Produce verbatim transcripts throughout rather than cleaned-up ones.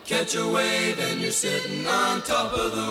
Catch a wave and you're sitting on top of the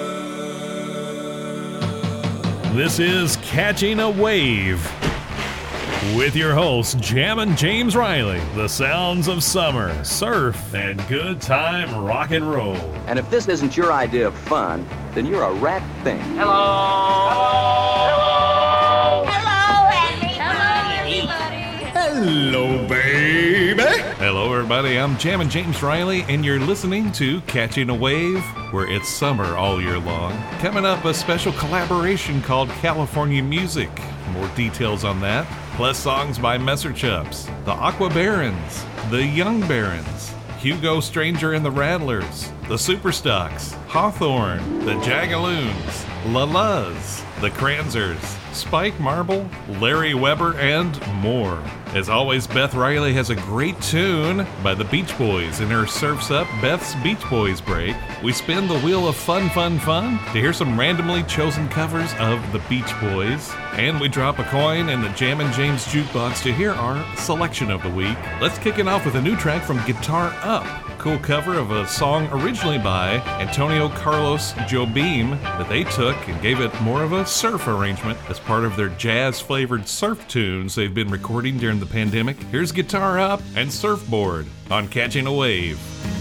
world. This is Catching a Wave with your host, Jammin' James Riley. The sounds of summer, surf, and good time rock and roll. And if this isn't your idea of fun, then you're a rat thing. Hello. Hello. Hello, everybody. Hello, baby. Hello, everybody. I'm Jammin' James Riley, and you're listening to Catching a Wave, where it's summer all year long. Coming up, a special collaboration called California Music. More details on that. Plus songs by Messer Chups, the Aqua Barons, the Young Barons, Hugo Stranger and the Rattlers, the Superstocks, Hawthorne, the Jagaloons, La Luz, the Kranzers, Spike Marble, Larry Weber, and more. As always, Beth Riley has a great tune by the Beach Boys in her Surf's Up Beth's Beach Boys break. We spin the wheel of fun, fun, fun to hear some randomly chosen covers of the Beach Boys. And we drop a coin in the Jammin' James jukebox to hear our selection of the week. Let's kick it off with a new track from Guitar Up. Cool cover of a song originally by Antonio Carlos Jobim that they took and gave it more of a surf arrangement as part of their jazz-flavored surf tunes they've been recording during the pandemic. Here's Guitar Up and Surfboard on Catching a Wave.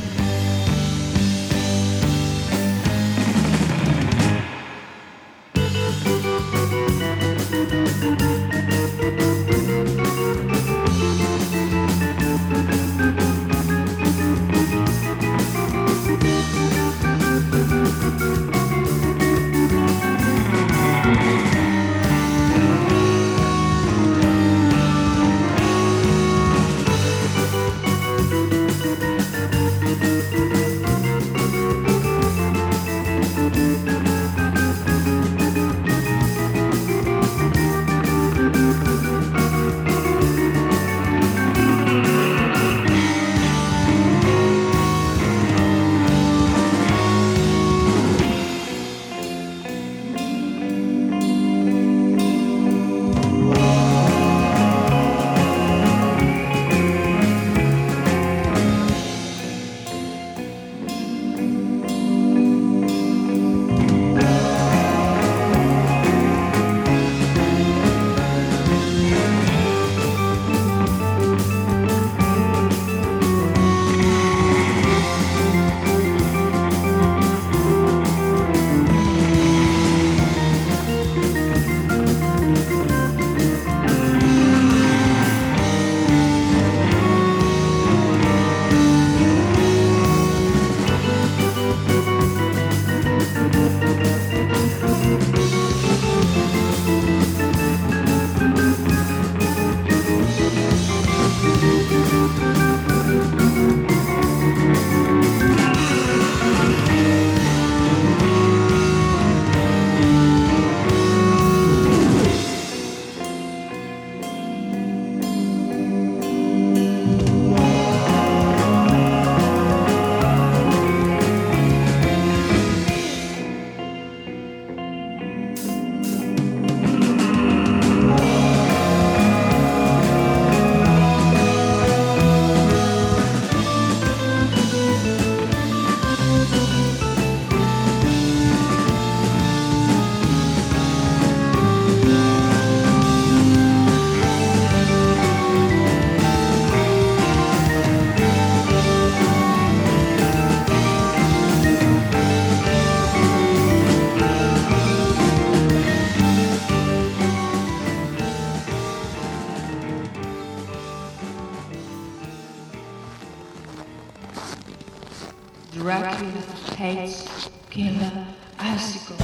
Dracula hates killer icicles.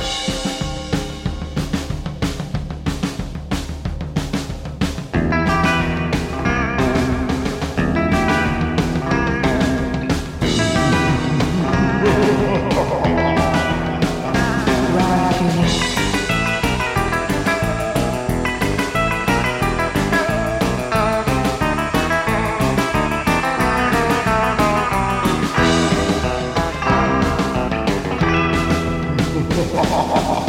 Ha ha ha ha!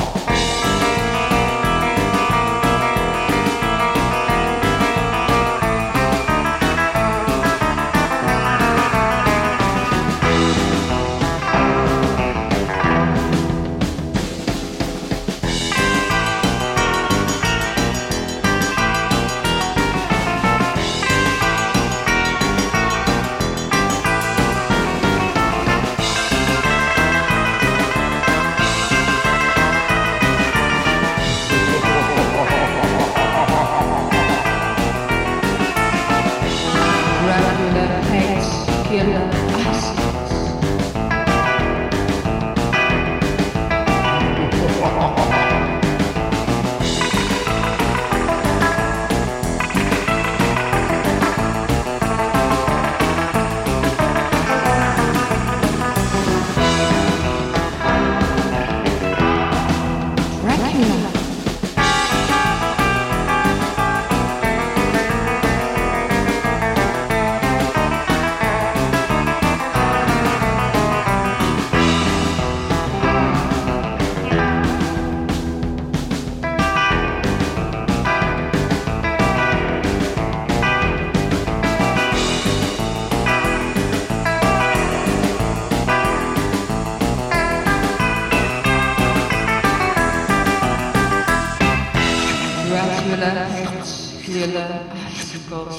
Mexico.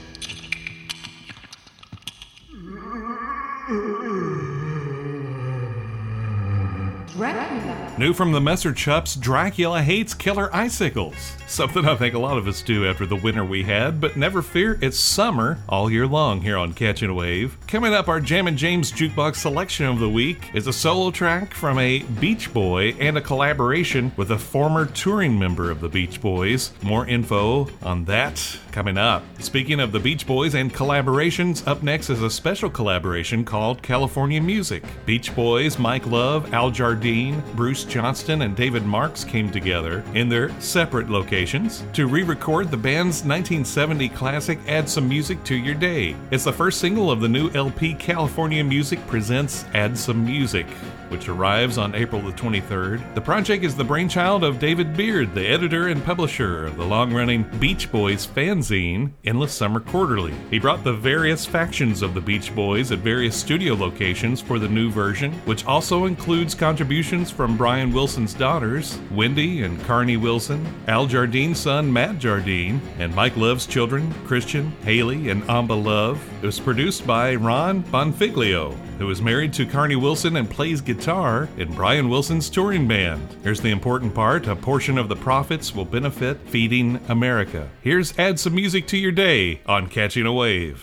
Dracula. New from the Messer Chups, Dracula hates killer icicles. Something I think a lot of us do after the winter we had, but never fear, it's summer all year long here on Catching a Wave. Coming up, our Jammin' James Jukebox selection of the week is a solo track from a Beach Boy and a collaboration with a former touring member of the Beach Boys. More info on that coming up. Speaking of the Beach Boys and collaborations, up next is a special collaboration called California Music. Beach Boys, Mike Love, Al Jardine, Bruce Johnston, and David Marks came together in their separate locations to re-record the band's nineteen seventy classic Add Some Music to Your Day. It's the first single of the new L P California Music Presents Add Some Music, which arrives on April the twenty-third. The project is the brainchild of David Beard, the editor and publisher of the long-running Beach Boys fanzine, Endless Summer Quarterly. He brought the various factions of the Beach Boys at various studio locations for the new version, which also includes contributions from Brian Wilson's daughters, Wendy and Carney Wilson, Al Jardine's son, Matt Jardine, and Mike Love's children, Christian, Haley, and Amba Love. It was produced by Ron Bonfiglio, who is married to Carney Wilson and plays guitar in Brian Wilson's touring band. Here's the important part: a portion of the profits will benefit Feeding America. Here's Add Some Music to Your Day on Catching a Wave.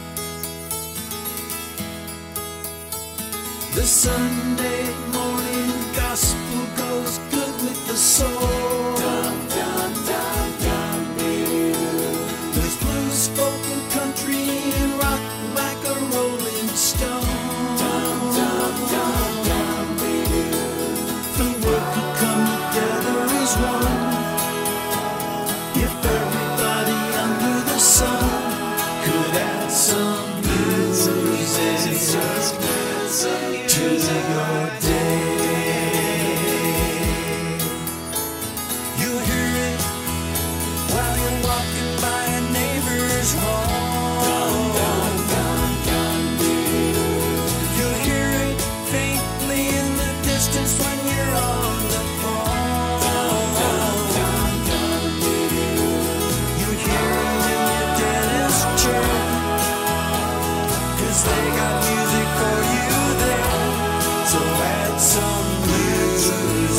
The Sunday morning gospel goes good with the soul. Dum, dum, dum, dum, there's blues, spoken country, and rock like a rolling stone. Dum, dum, dum, dum, the world could come together as one if everybody under the sun could add some music to your day. You hear it while you're walking by a neighbor's home. You hear it faintly in the distance when you're on the phone. You hear it in your dentist chair, 'cause they got music for you there. So add some music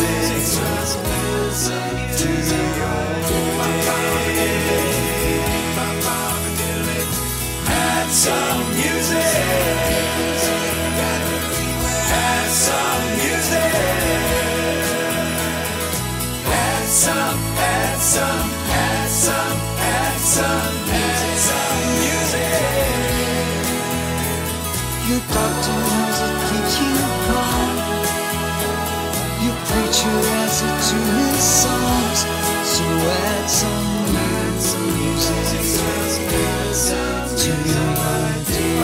to your day. Add some music. Add some music. Add some, add some, add some, add some, add some music. Your doctor has it keeps you calm. Your preacher has it to his songs. So add some music to your day.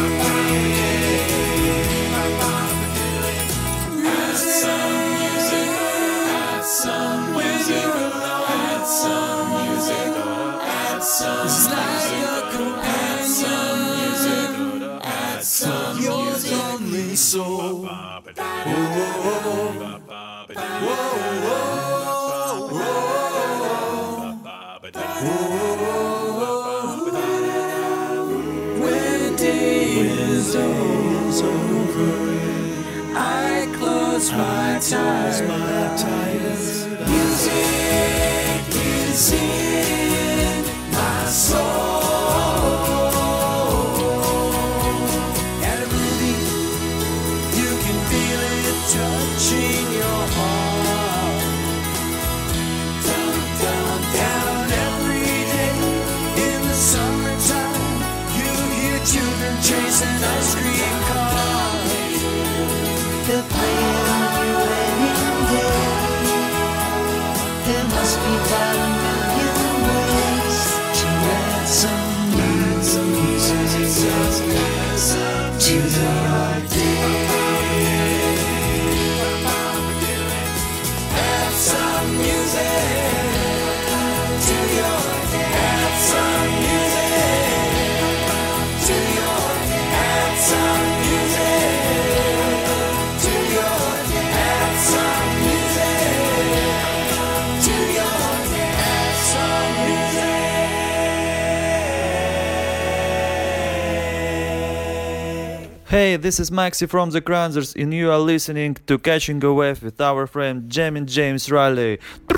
Add some music. Add some music. Add some music. Add some music. It's like a companion. Add some your lonely soul. When day is over, I close my eyes. Music is in my soul. And really, you can feel it touching your heart. Down, down, down every day in the summertime, you hear children chasing ice cream cars. They're playing on your wedding day. There must be about a million ways to add Hey, this is Maxi from the Kranzers, and you are listening to Catching a Wave with our friend Jammin' James Riley.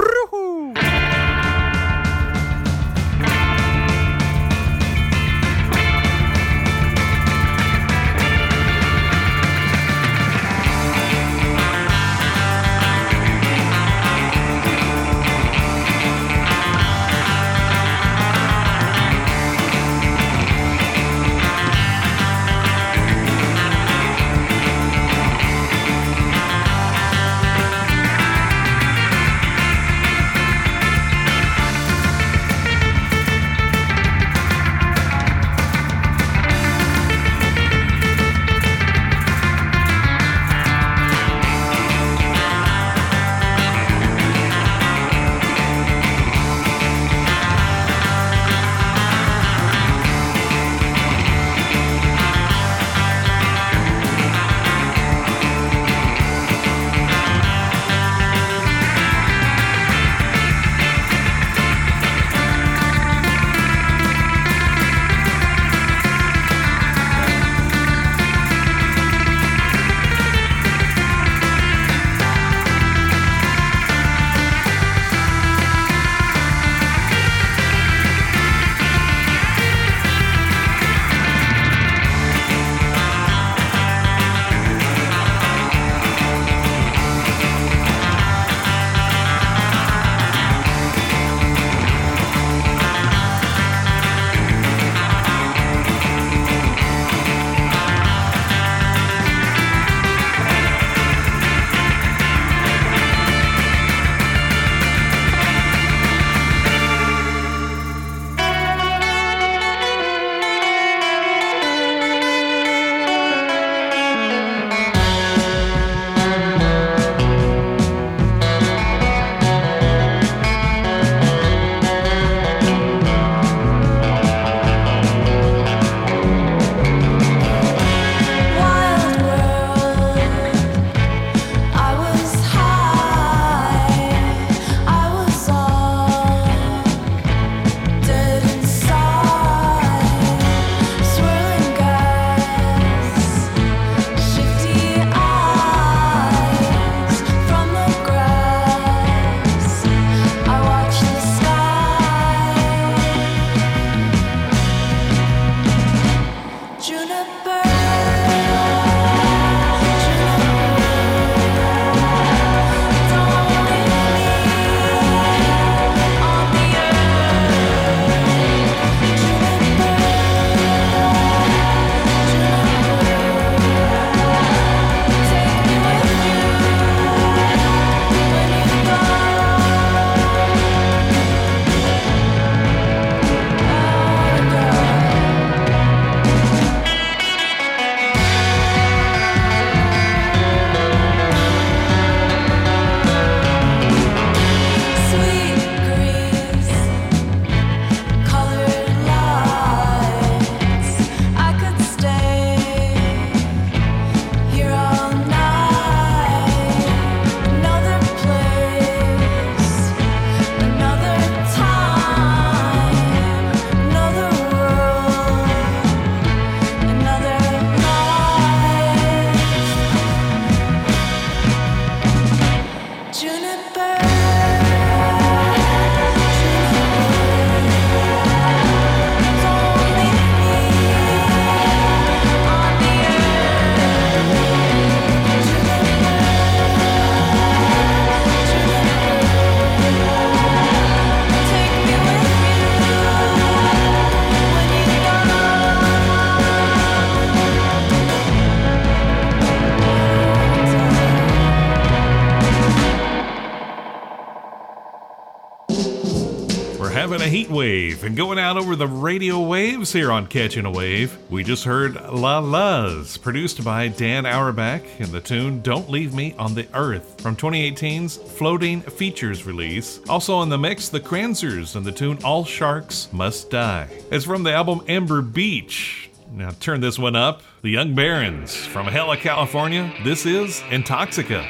Having a heat wave and going out over the radio waves here on Catching a Wave. We just heard La La's, produced by Dan Auerbach, and the tune Don't Leave Me on the Earth from twenty eighteen's Floating Features release. Also in the mix, the Kranzers and the tune All Sharks Must Die. It's from the album Amber Beach. Now turn this one up. The Young Barons from Hella, California. This is Intoxica.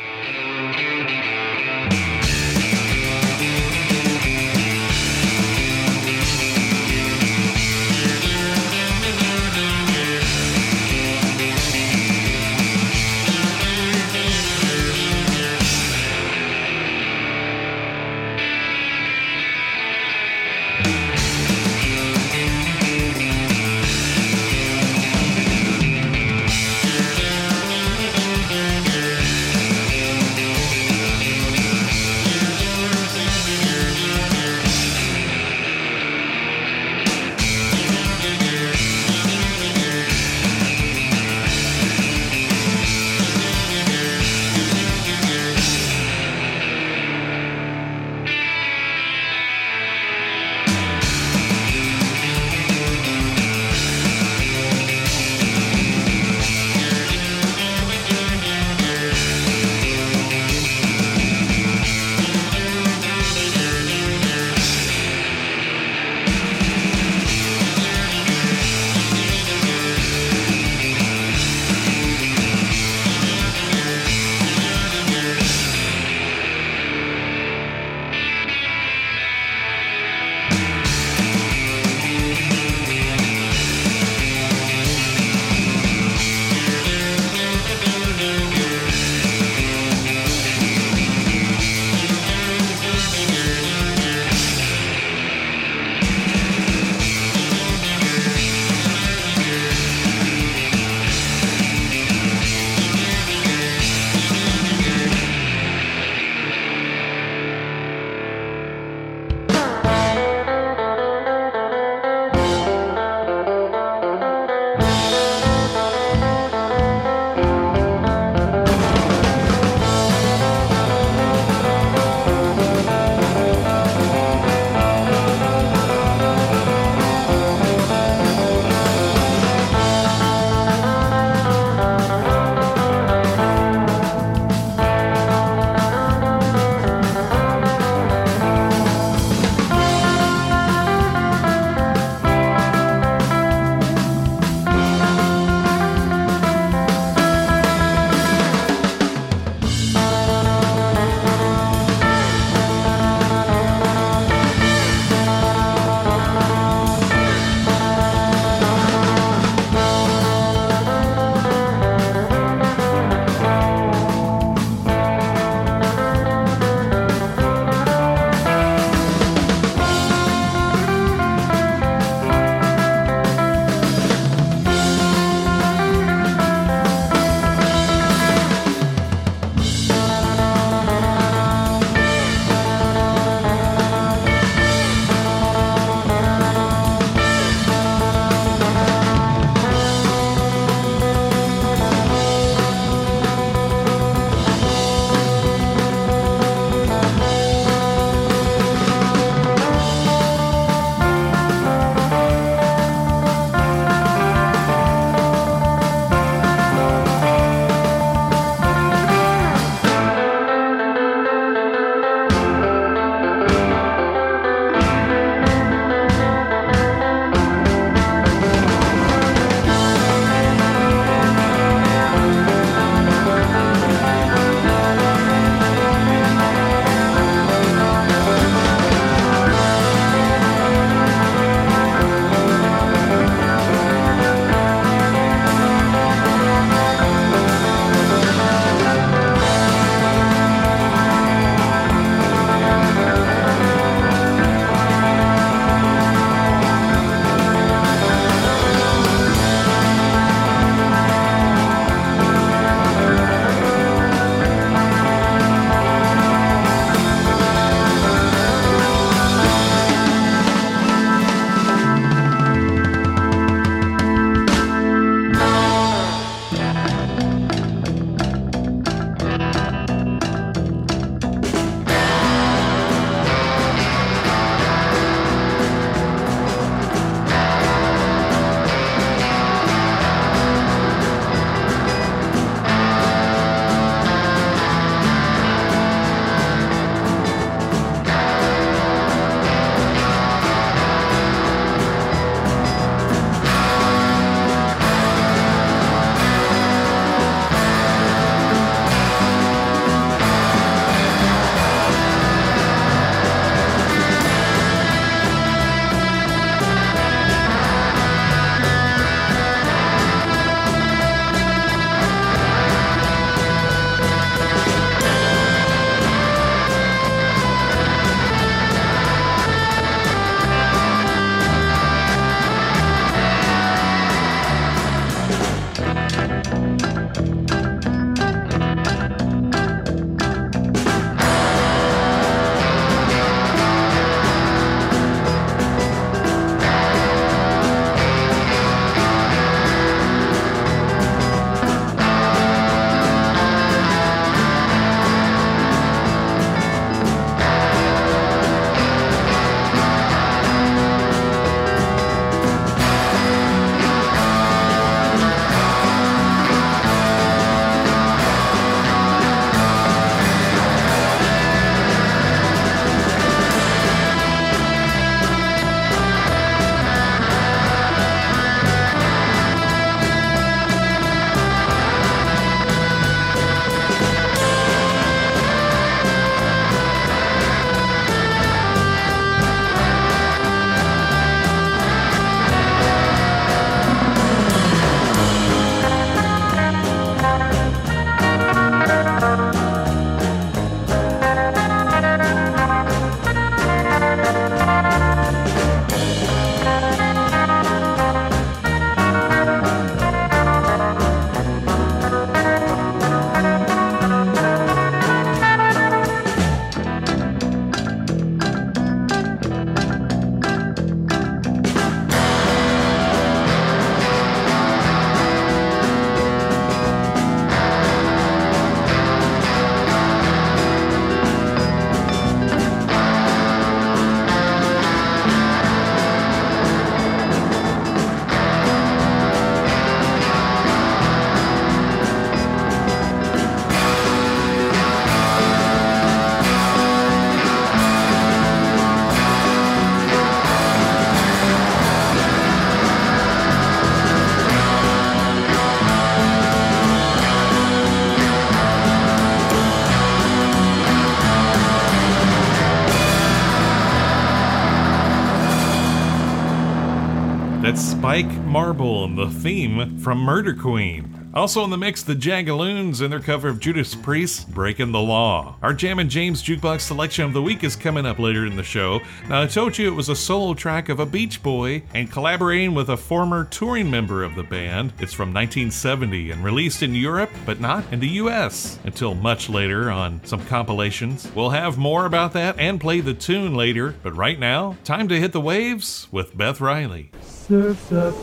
That's Spike Marble and the theme from Murder Queen. Also in the mix, the Jagaloons and their cover of Judas Priest's Breaking the Law. Our Jammin' James Jukebox Selection of the Week is coming up later in the show. Now, I told you it was a solo track of a Beach Boy and collaborating with a former touring member of the band. It's from nineteen seventy and released in Europe, but not in the U S until much later on some compilations. We'll have more about that and play the tune later, but right now, time to hit the waves with Beth Riley. Surf's up.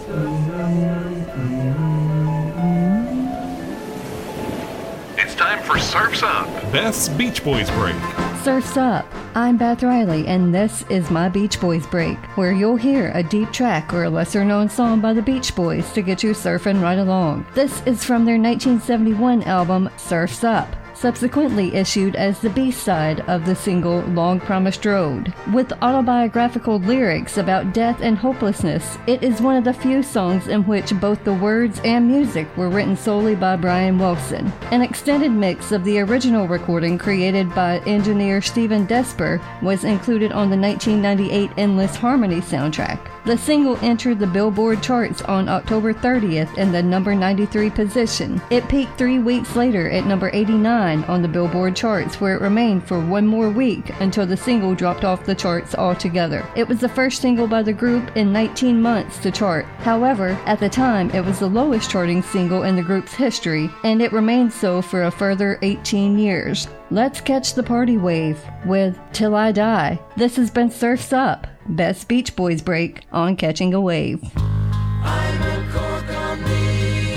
It's time for Surf's Up, Beth's Beach Boys Break. Surf's Up. I'm Beth Riley, and this is my Beach Boys Break, where you'll hear a deep track or a lesser-known song by the Beach Boys to get you surfing right along. This is from their nineteen seventy-one album, Surf's Up, subsequently issued as the B-side of the single Long Promised Road. With autobiographical lyrics about death and hopelessness, it is one of the few songs in which both the words and music were written solely by Brian Wilson. An extended mix of the original recording created by engineer Stephen Desper was included on the nineteen ninety-eight Endless Harmony soundtrack. The single entered the Billboard charts on October thirtieth in the number ninety-three position. It peaked three weeks later at number eighty-nine on the Billboard charts, where it remained for one more week until the single dropped off the charts altogether. It was the first single by the group in nineteen months to chart. However, at the time, it was the lowest charting single in the group's history, and it remained so for a further eighteen years. Let's catch the party wave with Till I Die. This has been Surf's Up, Best Beach Boys Break on Catching a Wave. I'm a cork on the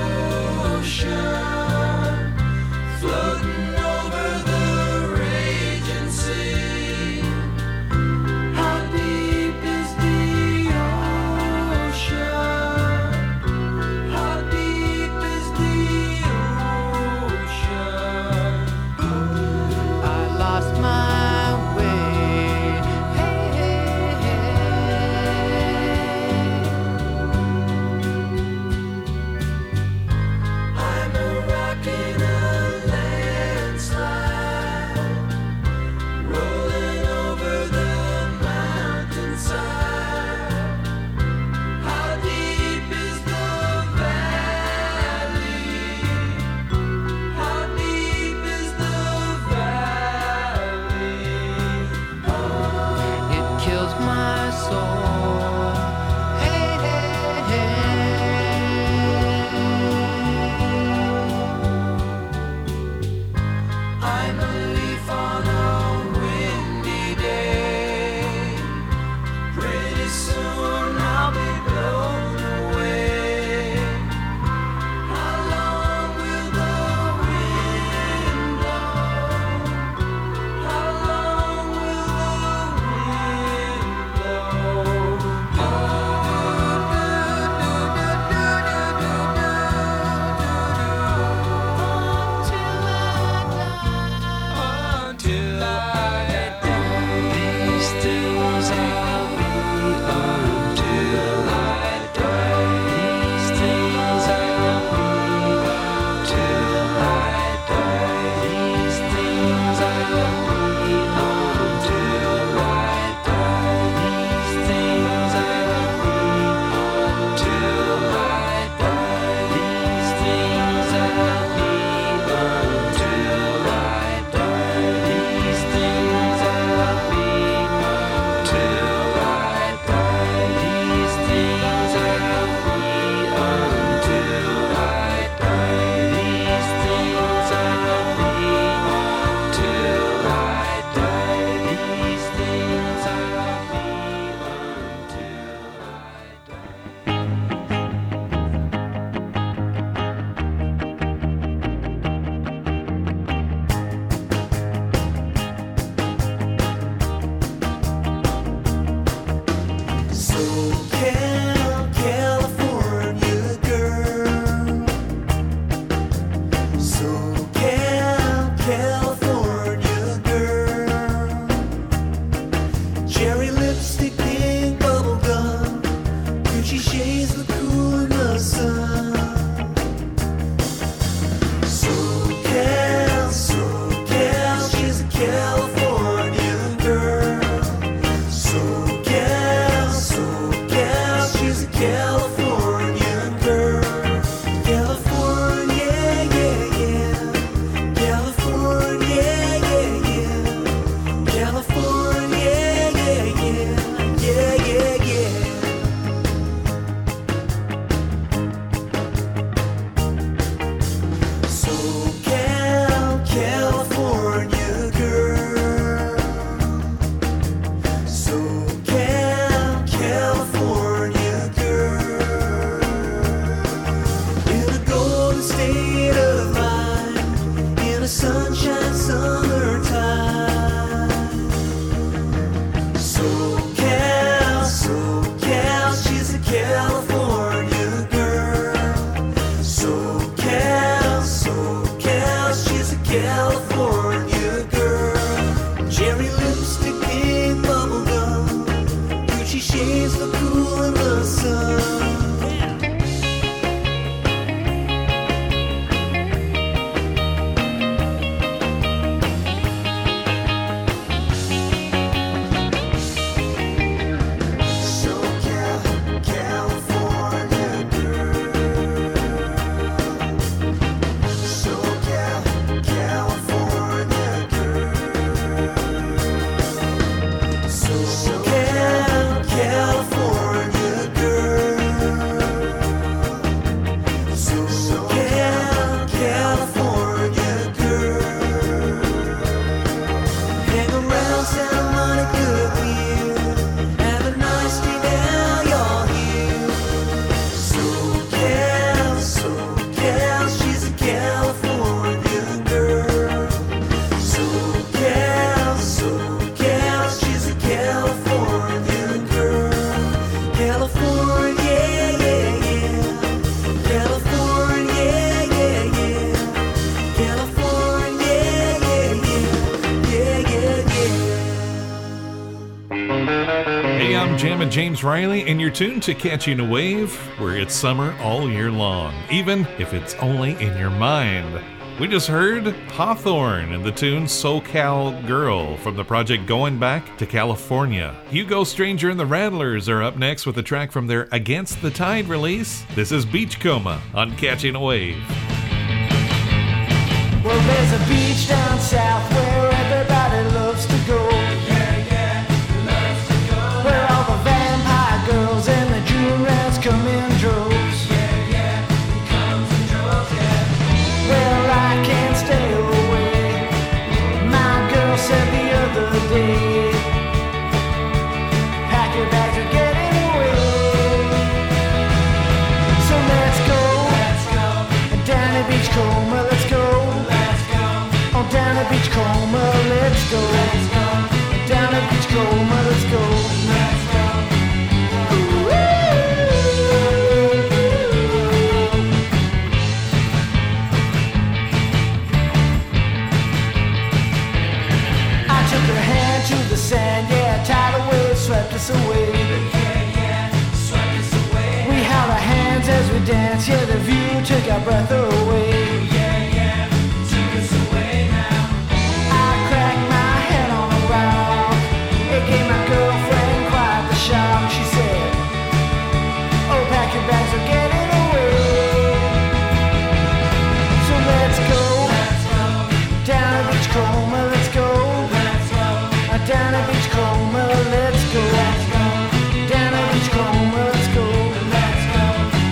ocean, floating over the raging sea. How deep is the ocean? How deep is the ocean? I lost my way. Hey, hey, hey. Jammin' James Riley, and you're tuned to Catching a Wave, where it's summer all year long, even if it's only in your mind. We just heard Hawthorne and the tune SoCal Girl from the project Going Back to California. Hugo Stranger and the Rattlers are up next with a track from their Against the Tide release. This is Beachcoma on Catching a Wave. Well, there's a beach down south where everybody loves to go. Yeah, yeah, loves to go. Where all the vampire girls and the June rats come in droves. Yeah, yeah, it comes in droves, yeah. Well, I can't stay away. My girl said the other day, pack your bags, you're getting away. So let's go, let's go. Down to Beachcoma, let's go. On down to Beachcoma, let's go. Let's go. Down to Beachcoma, let's go. Let's go. I took her hand to the sand, yeah, tidal wave swept us away. Yeah, yeah, swept us away. We held our hands as we danced, yeah, the view took our breath away. Gave my girlfriend quite the shock. She said, oh, pack your bags, we're getting away. So let's go, let's go. Down to Beachcoma, let's go. Let's go. Down to Beachcoma, let's go. Let's go. Down to Beachcoma, let's go. Let's go.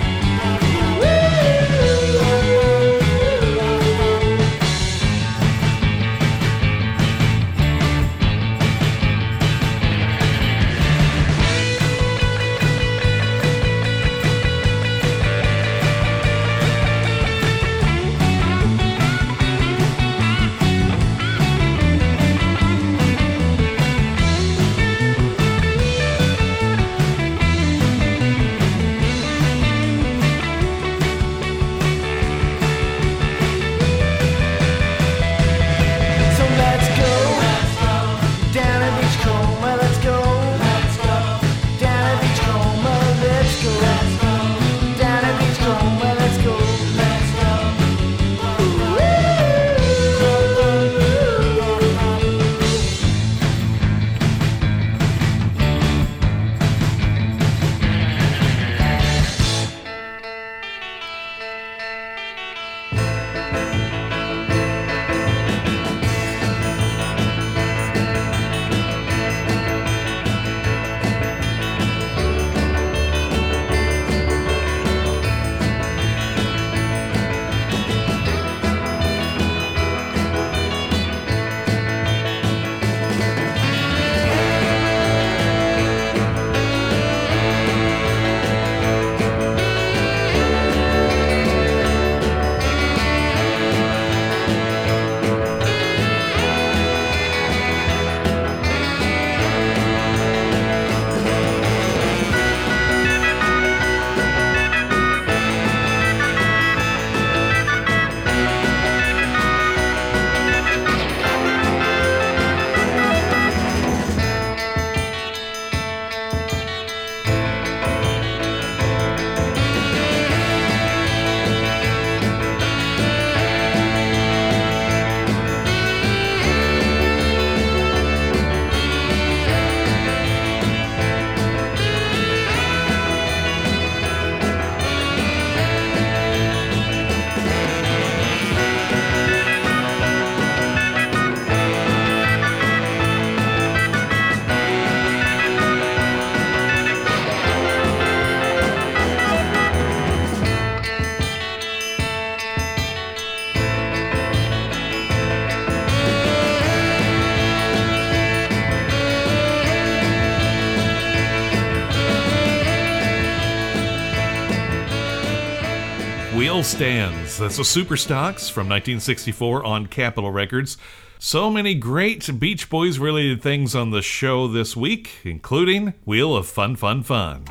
Wheel Stands. That's the Super Stocks from nineteen sixty-four on Capitol Records. So many great Beach Boys related things on the show this week, including Wheel of Fun Fun Fun.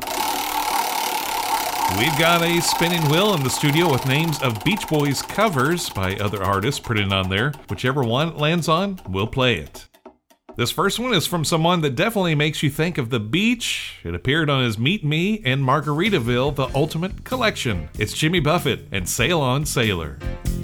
We've got a spinning wheel in the studio with names of Beach Boys covers by other artists printed on there. Whichever one it lands on, we'll play it. This first one is from someone that definitely makes you think of the beach. It appeared on his Meet Me in Margaritaville, The Ultimate Collection. It's Jimmy Buffett and Sail On Sailor.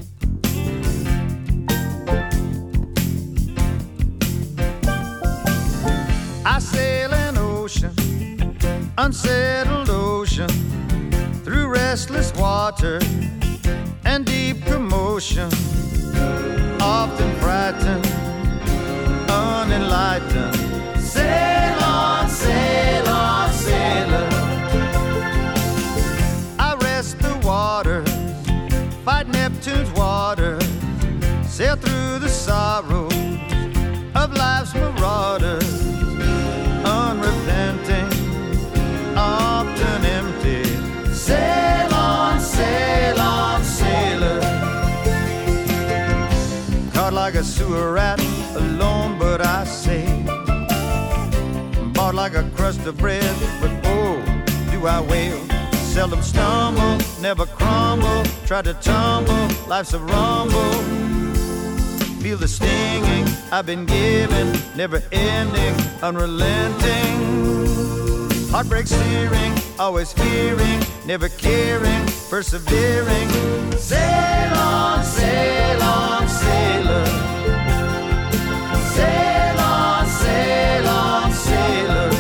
I sail an ocean, unsettled ocean, through restless water and deep commotion, often frightened, unenlightened. Sail on, sail on, sailor. I rest the waters, fight Neptune's waters, sail through the sorrows of life's marauders, unrepenting, often empty. Sail on, sail on, sailor. Caught like a sewer rat, alone but I say, bought like a crust of bread, but oh, do I wail. Seldom stumble, never crumble, try to tumble, life's a rumble. Feel the stinging I've been given, never ending, unrelenting. Heartbreak searing, always fearing, never caring, persevering. Sail on, sail on, sailor. Sail on, sail on, sailor.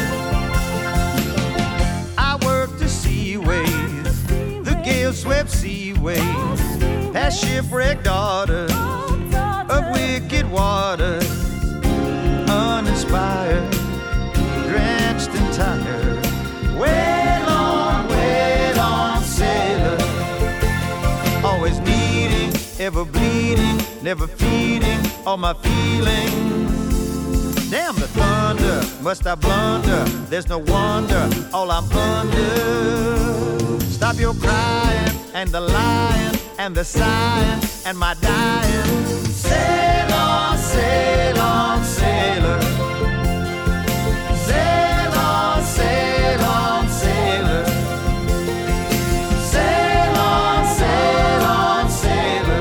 I worked the sea waves, the gale-swept sea waves, past shipwrecked daughters of wicked waters, uninspired, drenched and tired. Wait on, wait on, sailor. Always needing, ever bleeding, never feeding all my feelings. Damn the thunder, must I blunder? There's no wonder, all I'm under. Stop your crying, and the lying, and the sighing, and my dying. Sail on, sail on, sailor. Sail on, sail on, sailor. Sail on, sail on, sailor.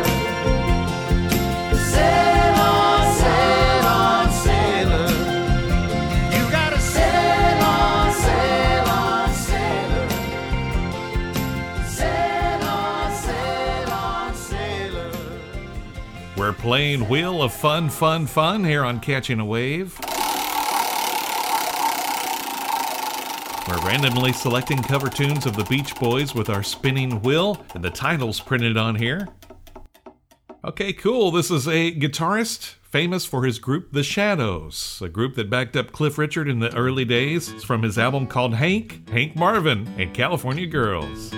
Sail on, sail on, sailor. You gotta sail on, sail on, sailor. Sail on, sail on, sailor. We're playing Wheel of Fun, Fun, Fun here on Catching a Wave. We're randomly selecting cover tunes of the Beach Boys with our spinning wheel, and the title's printed on here. Okay, cool. This is a guitarist famous for his group The Shadows, a group that backed up Cliff Richard in the early days. It's from his album called Hank, Hank Marvin and California Girls.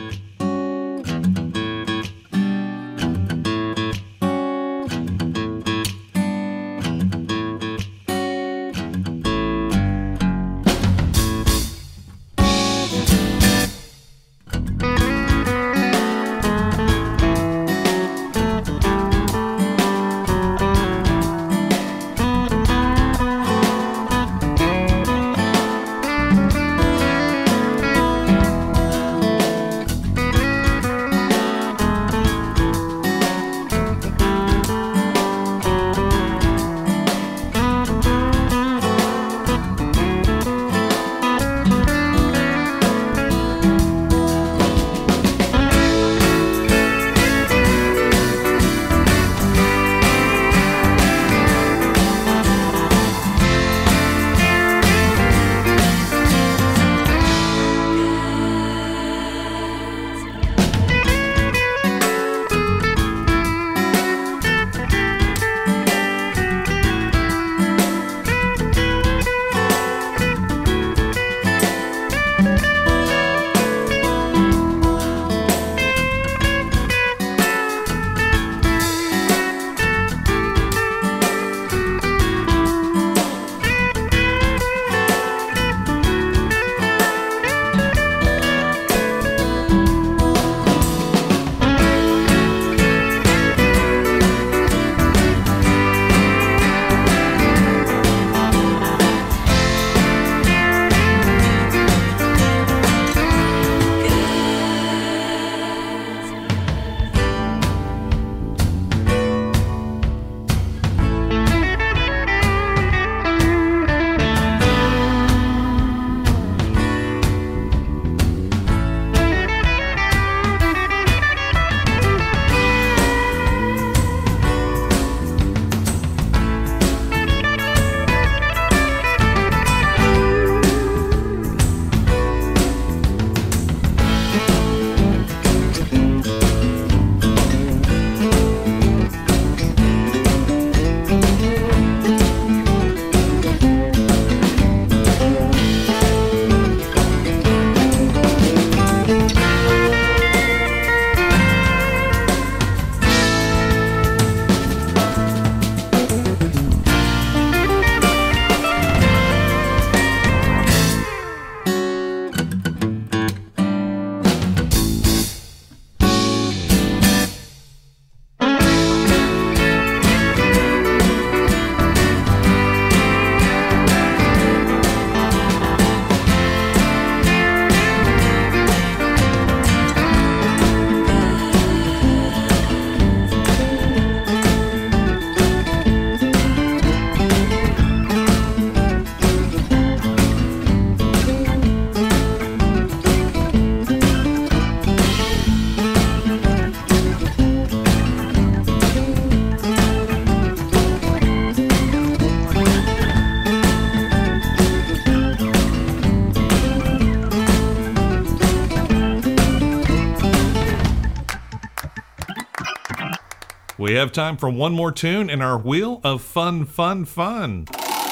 We have time for one more tune in our Wheel of Fun, Fun, Fun.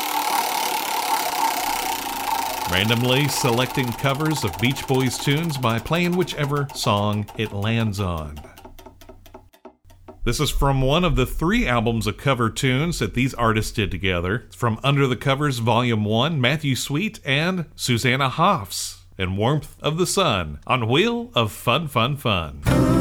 Randomly selecting covers of Beach Boys tunes by playing whichever song it lands on. This is from one of the three albums of cover tunes that these artists did together. It's from Under the Covers Volume one, Matthew Sweet and Susanna Hoffs, and Warmth of the Sun on Wheel of Fun, Fun, Fun.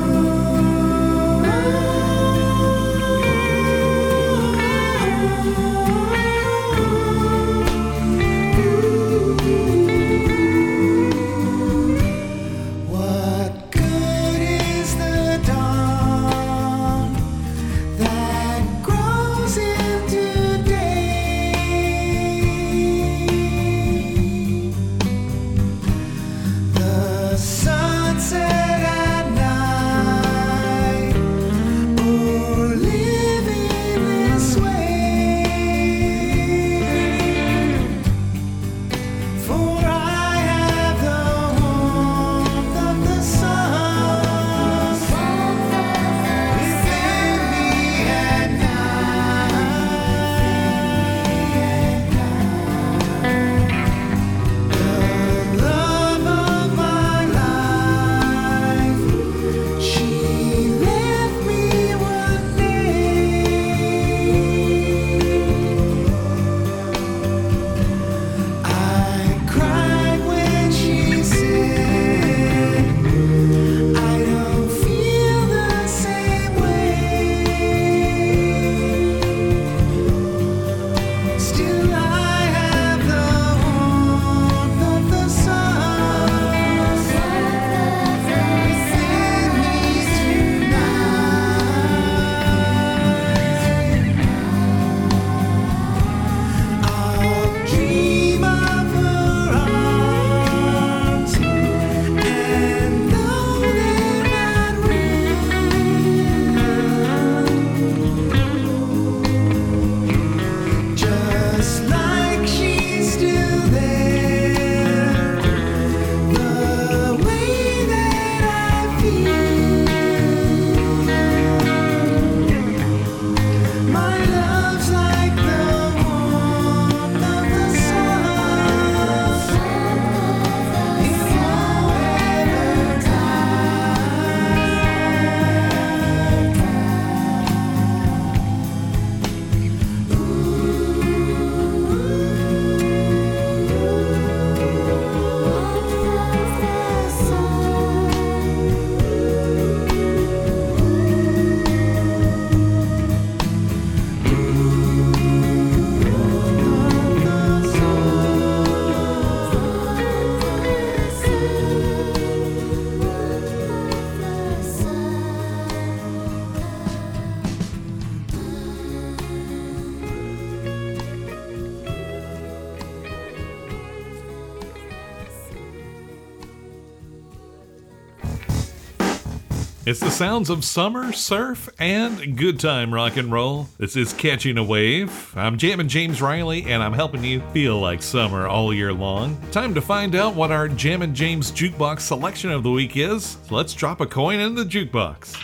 It's the sounds of summer, surf, and good time rock and roll. This is Catching a Wave. I'm Jammin' James Riley, and I'm helping you feel like summer all year long. Time to find out what our Jammin' James Jukebox selection of the week is. So let's drop a coin in the jukebox.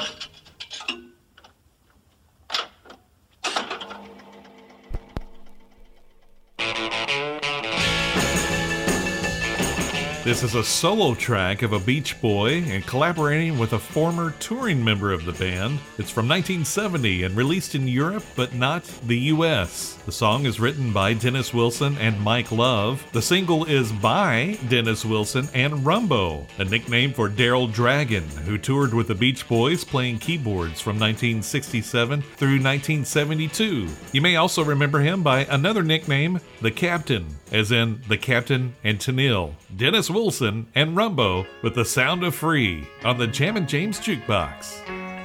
This is a solo track of a Beach Boy and collaborating with a former touring member of the band. It's from nineteen seventy and released in Europe, but not the U S. The song is written by Dennis Wilson and Mike Love. The single is by Dennis Wilson and Rumbo, a nickname for Daryl Dragon, who toured with the Beach Boys playing keyboards from nineteen sixty-seven through nineteen seventy-two. You may also remember him by another nickname, The Captain, as in The Captain and Tennille. Dennis Wilson and Rumbo with The Sound of Free on the Jammin' James Jukebox.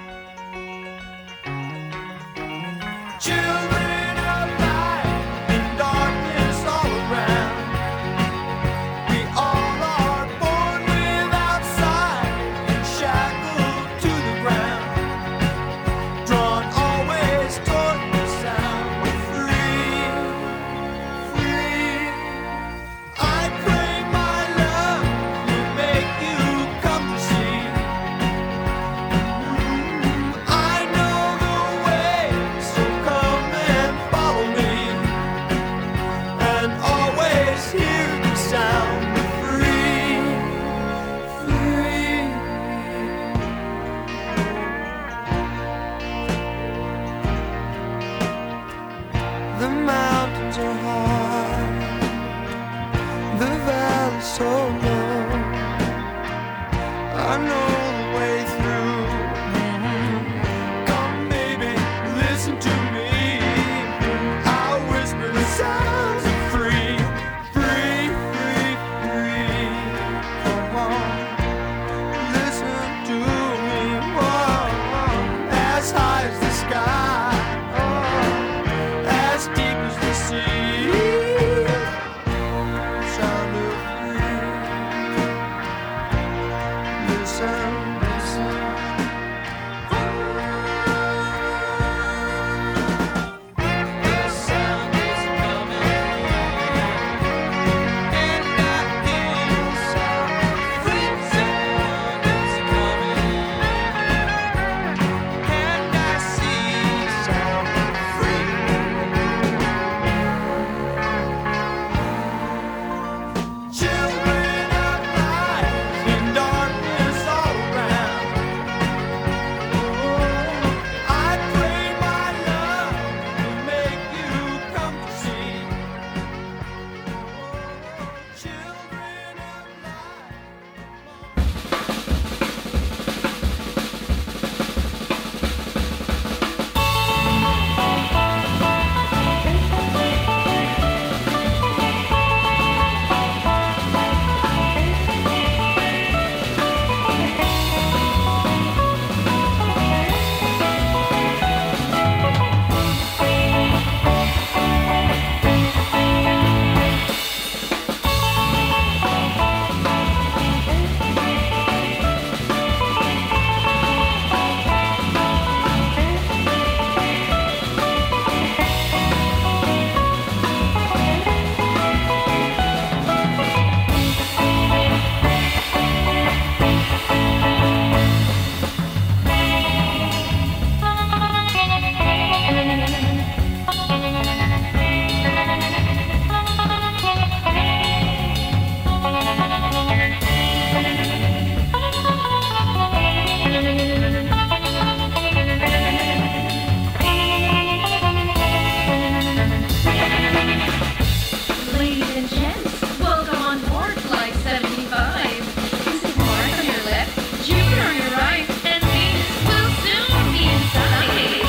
Children of light in darkness all around. We all are born without sight and shackled to the ground. Drawn always toward the sound. Free, free. I pray my love will make you come to see. The mountains are high, the valley's so low. I know the way through. Come, baby, listen to me. I'll whisper the sounds of free, free, free, free. Come on, listen to me. Whoa, as high as the sky, oh, as deep as the sea. Sound of free. Listen, listen. The sound is coming, and I hear the sound of free. Sound is coming, and I see the sound of free. Children of light in darkness all around. Oh, I pray my love will make you come to see. Children of light. Ladies and gents, welcome on board Flight seventy-five. This is Mars on your left, Jupiter on your right, and Venus will soon be in sight.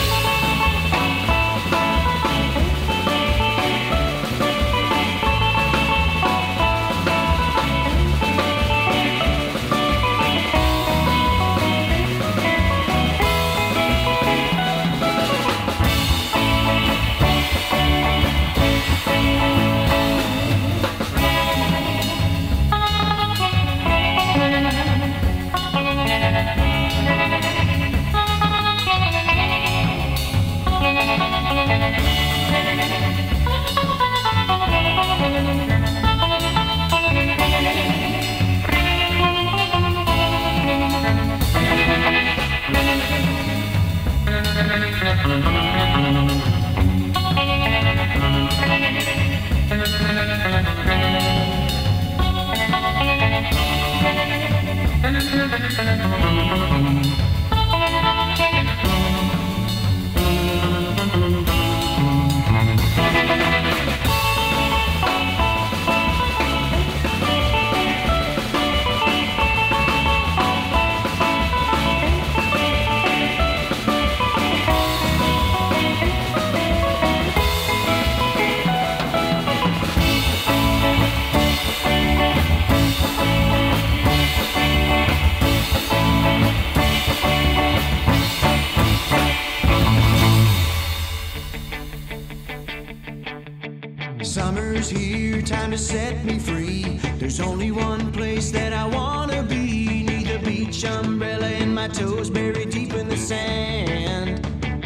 Summer's here, time to set me free. There's only one place that I wanna be. Need a beach umbrella and my toes buried deep in the sand.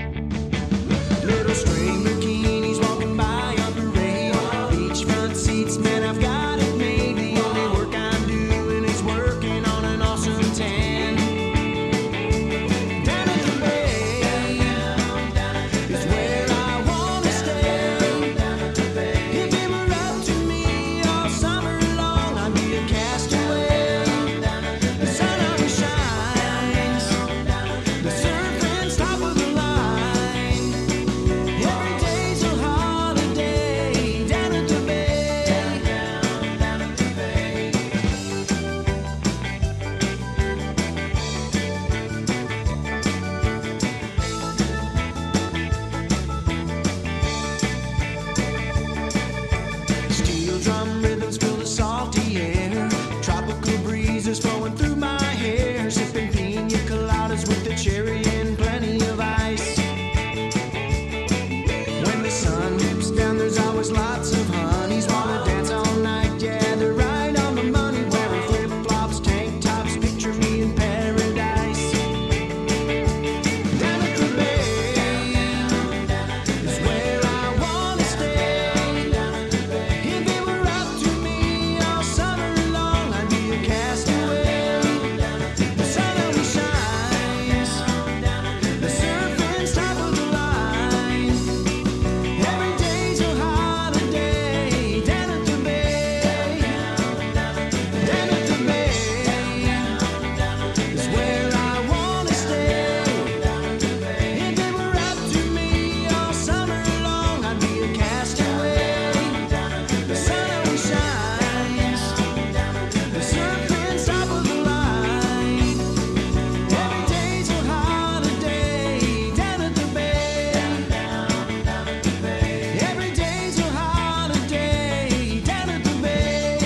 Little string bikinis walking by on parade. Beachfront seats, man, I've got it made. The only work I'm doing is working on an awesome tan. Down at the bay is where I wanna stay. If it were up to me all summer long, I'd be a castaway. The sun always shines, the surf ends top of the sun dips down, there's always lots of honeys. Wanna dance all night, yeah, they're right on the money. Wearing flip-flops, tank tops, picture me in paradise. Down at the bay is where I wanna stay. If it were up to me all summer long, I'd be a castaway. The sun only shines, the surfing's top of the line. Every day's a holiday down at the bay. Down at the bay is where I wanna stay. If it were up to me all summer long, I'd be a castaway. The sun only shines, the surfing's top of the line. Every day's a holiday down at the bay. Every day's a holiday down at the bay.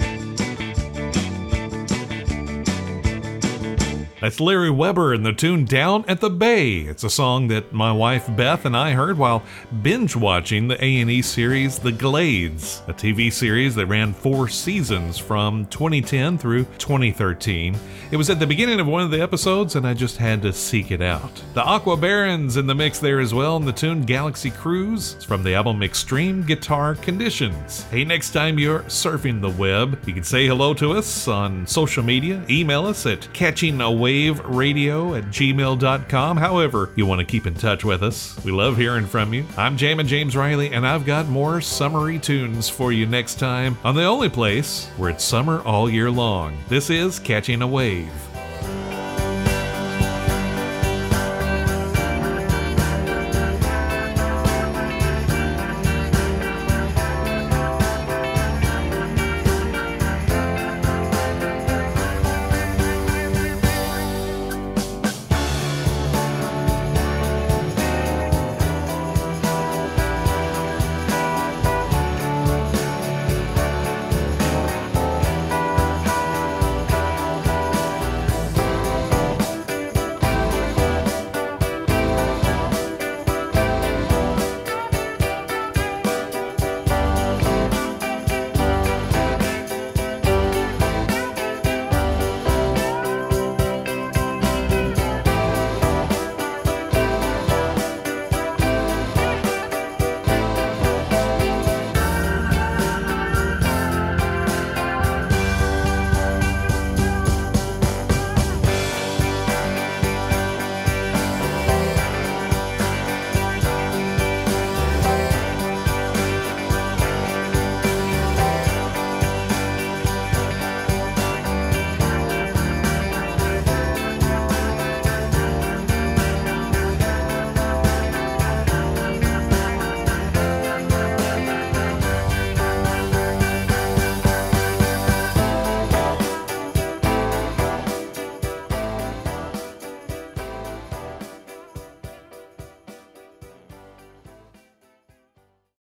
That's Larry Weber and the tune Down at the Bay. It's a song that my wife Beth and I heard while binge watching the A and E series The Glades, a T V series that ran four seasons from twenty ten through twenty thirteen. It was at the beginning of one of the episodes and I just had to seek it out. The Aqua Barons in the mix there as well, and the tune Galaxy Cruise. It's from the album Extreme Guitar Conditions. Hey, next time you're surfing the web, you can say hello to us on social media. Email us at catchingawaveradio at gmail dot com. However you want to keep in touch with us. We love hearing from you. I'm Jammin' James Riley, and I've got more summery tunes for you next time on the only place where it's summer all year long. This is Catching a Wave.